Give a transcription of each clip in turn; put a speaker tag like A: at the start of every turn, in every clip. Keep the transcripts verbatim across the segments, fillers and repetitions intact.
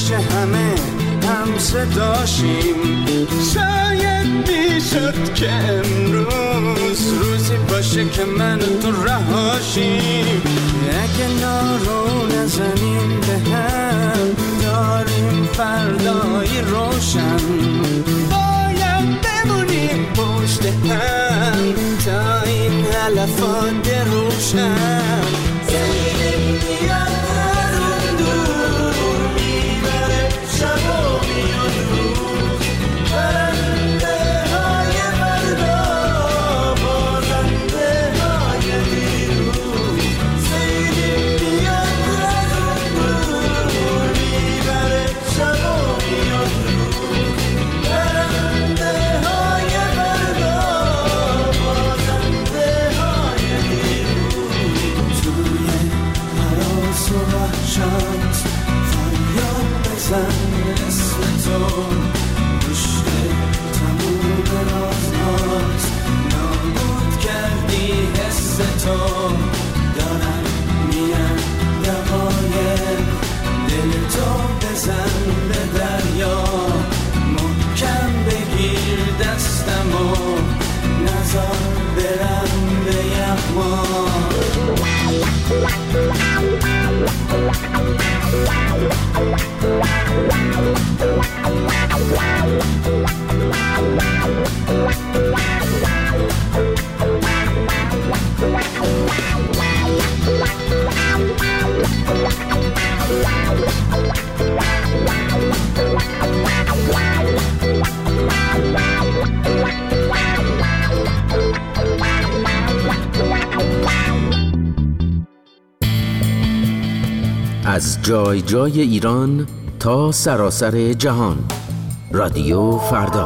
A: همیشه همه هم صداشیم. شاید میشد که امروز روزی باشه که من و تو رهاشیم. اگه نارو نزنیم به هم داریم فردایی روشن. باید بمونیم پشت هم تا این علفات روشن. زمین میاد از اون دور میبره شب و میاد روز. پرنده های فردا بازنده های دیروز. زمین میاد از اون دور میبره شب و میاد روز. پرنده های فردا بازنده های دیروز. توی حراس و وحشت فریاد بزن اسم تو. پشت تموم رازهات نابود کردی حس تو. دارن میان دقایق دل تو بزن به دریا. محکم بگیر دستمو نزار برم به یغما.
B: از جای جای ایران تا سراسر جهان. رادیو فردا.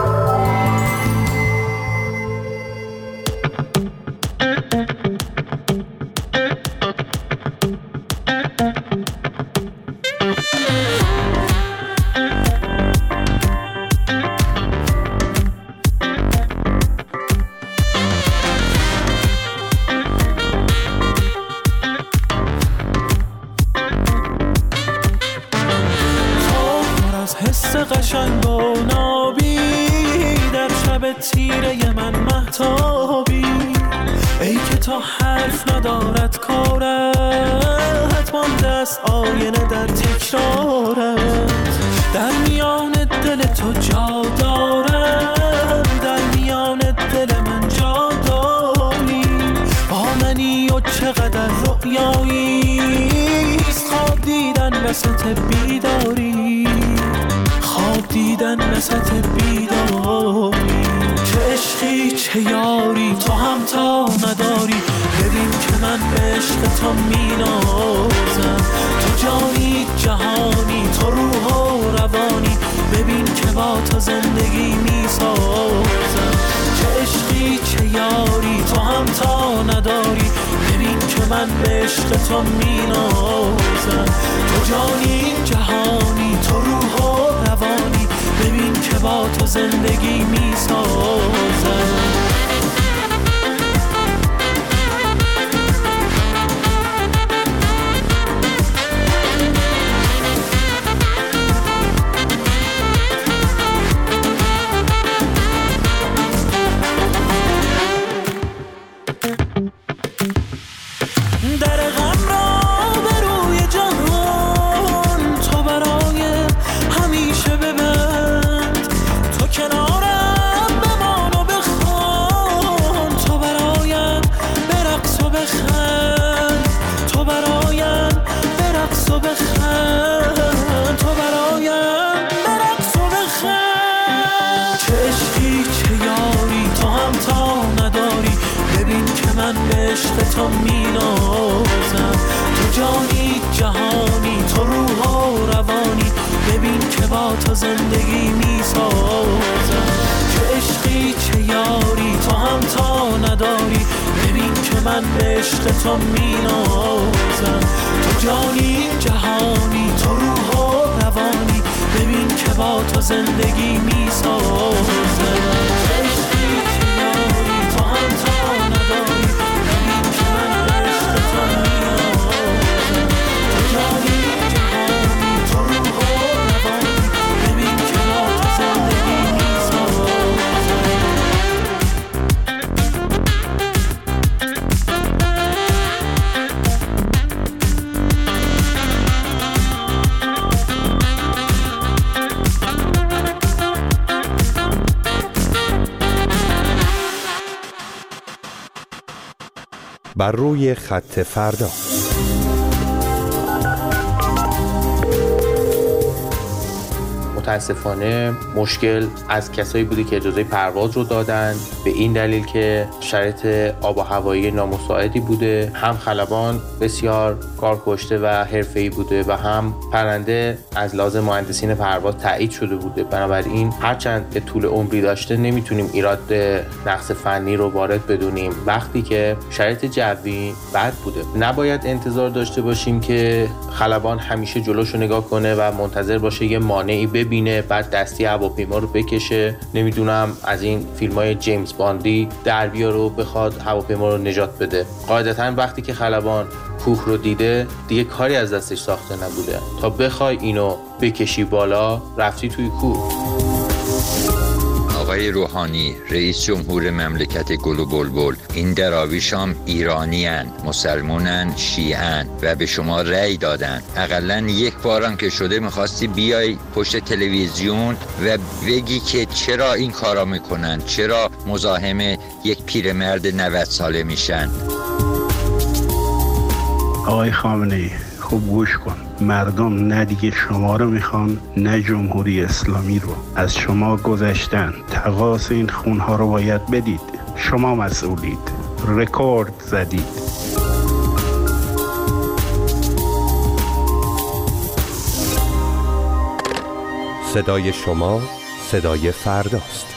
C: حس قشنگ و نابی در شب تیره من مهتابی. ای که تا حرف ندارد کارت حتما دست آینه در تکرارت. در میان دل تو جا دارم در میان دل من جا داری. با منی و چقدر رؤیایی خواب دیدن وسط بیداری. خواب دیدن وسط بیداری. چه عشقی چه یاری تو هم تا نداری. ببین که من به عشق تو مینازم. تو جانی جهانی تو روح و روانی. ببین که با تو زندگی میسازم. چه عشقی چه یاری تو هم تا نداری. ببین که من به عشق تو مینازم. تو جانی جهانی تو روح و روانی. ببین که با تو زندگی میسازم. تو مینازم. تو جانی جهانی تو روح و روانی. ببین که با تو زندگی میسازم. چه عشقی چه یاری تو هم تا نداری. ببین که من به عشق تو مینازم. تو جانی جهانی تو روح و روانی. ببین که با تو زندگی میسازم. چه عشقی چه یاری تو هم تا نداری. تو جانی جهانی تو روح
D: بر روی خط فردا.
E: متاسفانه مشکل از کسایی بوده که اجازه پرواز رو دادن، به این دلیل که شرایط آب و هوایی نامساعدی بوده، هم خلبان بسیار کار کشته و حرفه‌ای بوده و هم پرنده از لحاظ مهندسین پرواز تایید شده بوده. بنابراین هرچند که طول عمری داشته نمیتونیم ایراد نقص فنی رو وارد بدونیم وقتی که شرایط جوی بد بوده. نباید انتظار داشته باشیم که خلبان همیشه جلوشو نگاه کنه و منتظر باشه یه مانعی ببینه بعد دستی هواپیما رو بکشه، نمیدونم از این فیلم‌های جیمز باندی در بیاره و بخواد هواپیما رو نجات بده. قاعدتاً وقتی که خلبان کوه رو دیده دیگه کاری از دستش ساخته نبوده. تا بخوای اینو بکشی بالا رفتی توی کوه.
F: آقای روحانی رئیس جمهور مملکت گل و بلبل، این دراویش هم ایرانیان، مسلمونن، شیعن و به شما رأی دادن. اقلا یک بارم که شده میخواستی بیای پشت تلویزیون و بگی که چرا این کارا میکنن، چرا مزاحم یک پیرمرد نود ساله میشن.
G: آقای خامنه‌ای خوب گوش کن، مردم نه دیگه شما رو میخوان نه جمهوری اسلامی رو. از شما گذشتن، تقاضا این خونها رو باید بدید. شما مسئولید، رکورد زدید.
D: صدای شما صدای فرداست.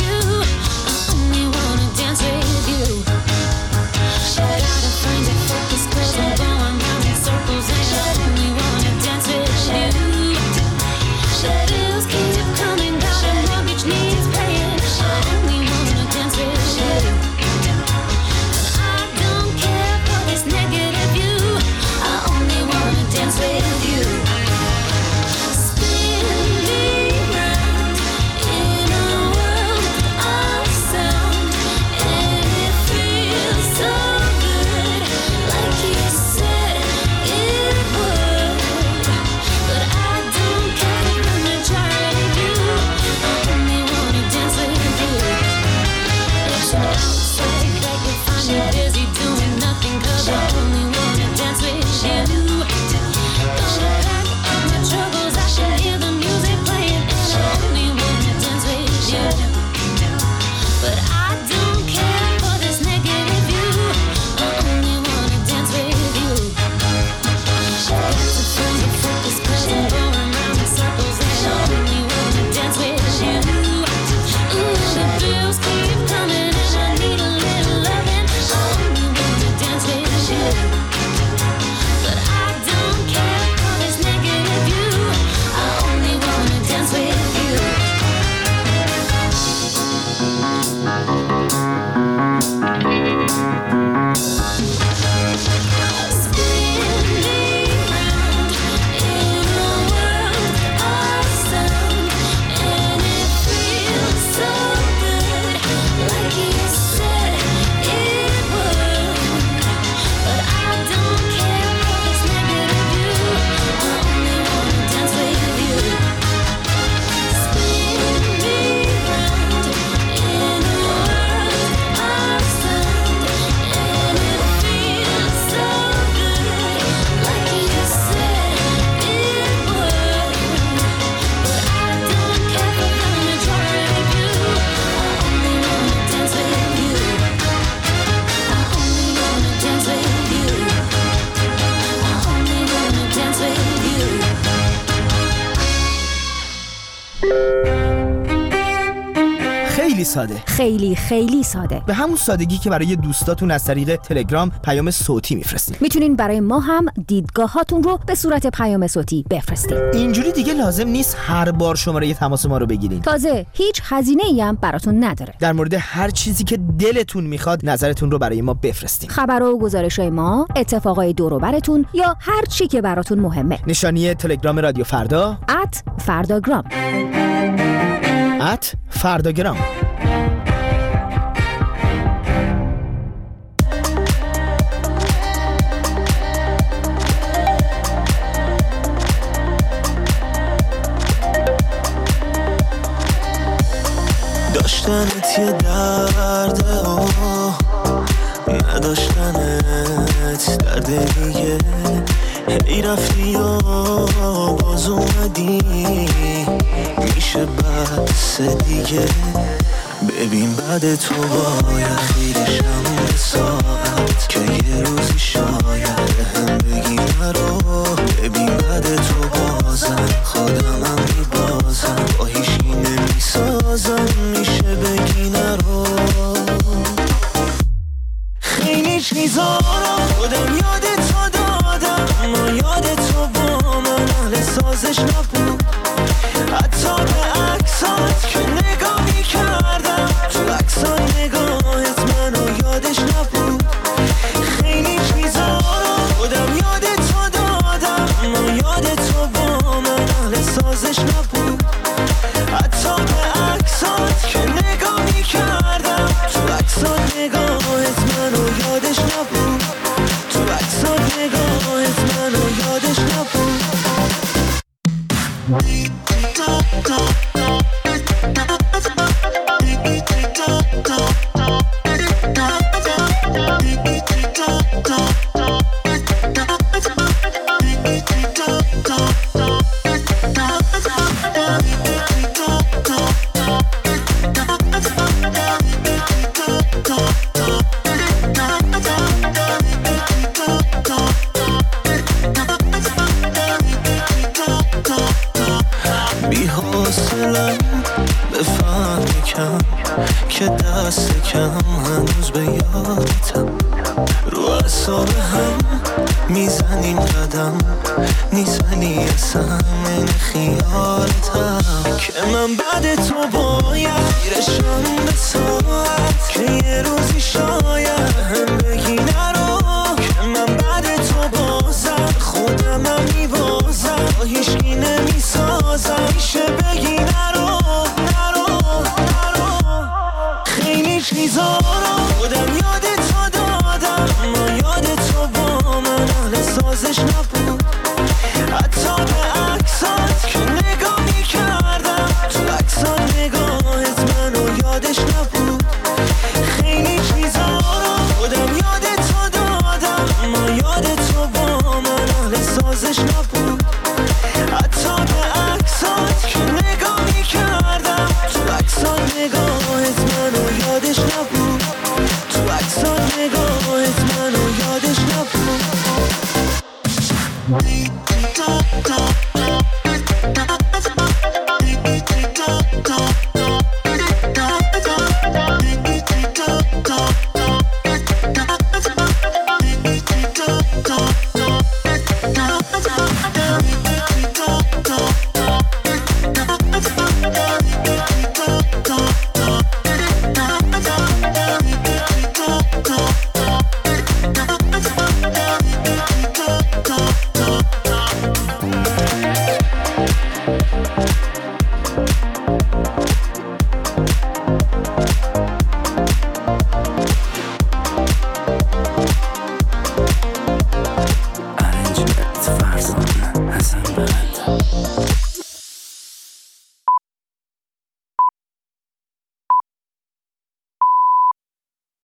H: Should I find it? ساده.
I: خیلی خیلی ساده.
H: به همون سادگی که برای دوستاتون از طریق تلگرام پیام صوتی میفرستین.
I: میتونین برای ما هم دیدگاهاتون رو به صورت پیام صوتی بفرستین.
H: اینجوری دیگه لازم نیست هر بار شماره تماس ما رو بگیرین.
I: تازه هیچ هزینه‌ای هم براتون نداره.
H: در مورد هر چیزی که دلتون میخواد نظرتون رو برای ما بفرستین.
I: خبر و گزارش‌های ما، اتفاقای دور و براتون یا هر چی که براتون مهمه.
H: نشانی تلگرام رادیو فردا
I: ات فرداگرام
H: ات فرداگرام.
A: داشتنت یه درده و نداشتنت درد دیگه، هی رفتی و باز اومدی، میشه بس دیگه. ببین بعد تو باید خیرشم به ساعت که یه روزی شاید هم بگی نرو. ببین بعد تو بازم خودمم میبازم، با هیچی نمیسازم، میشه بگی نرو. خیلی چیزا رو خودم یاد تو دادم، اما یاد تو با من اهل سازش نبود. حتی به عکسات که نگاه میکردم، تو عکسات نگاهت منو یادش نبود. خیلی چیزا رو خودم یاد تو دادم، اما یاد تو با من اهل سازش نبود. حتی به عکسات که نگاه میکردم، تو عکسات نگاهت منو یادش نبود. تو عکسات نگاهت منو یادش نبود. بی حوصلم بفهم کم که دست کم هنوز به یادتم. رو اعصاب هم میزنیم قدم، میزنی اصلا من خیالتم، که من بعد تو باید گیرشم به ساعت که یه روزی شاید هم بگی نرو. که من بعد تو بازم خودمم میبازم، با هیچکی نمیسازم، میشه بگی نرو نرو نرو. خیلی چیزا رو خودم یاد تو دادم، اما یاد تو با من اهل سازش نبود.